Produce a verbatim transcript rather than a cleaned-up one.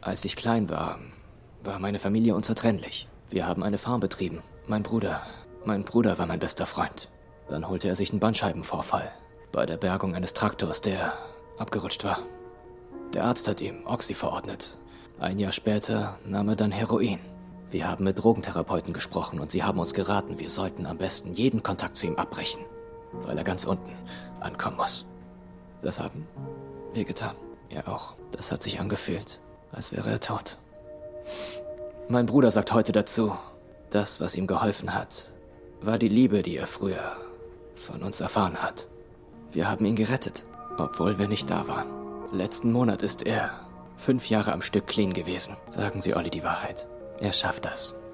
Als ich klein war, war meine Familie unzertrennlich. Wir haben eine Farm betrieben. Mein Bruder, mein Bruder war mein bester Freund. Dann holte er sich einen Bandscheibenvorfall bei der Bergung eines Traktors, der abgerutscht war. Der Arzt hat ihm Oxy verordnet. Ein Jahr später nahm er dann Heroin. Wir haben mit Drogentherapeuten gesprochen und sie haben uns geraten, wir sollten am besten jeden Kontakt zu ihm abbrechen, weil er ganz unten ankommen muss. Das haben wir getan. Er auch. Das hat sich angefühlt, als wäre er tot. Mein Bruder sagt heute dazu, das, was ihm geholfen hat, war die Liebe, die er früher von uns erfahren hat. Wir haben ihn gerettet, obwohl wir nicht da waren. Letzten Monat ist er fünf Jahre am Stück clean gewesen. Sagen Sie Olli die Wahrheit. Er schafft das.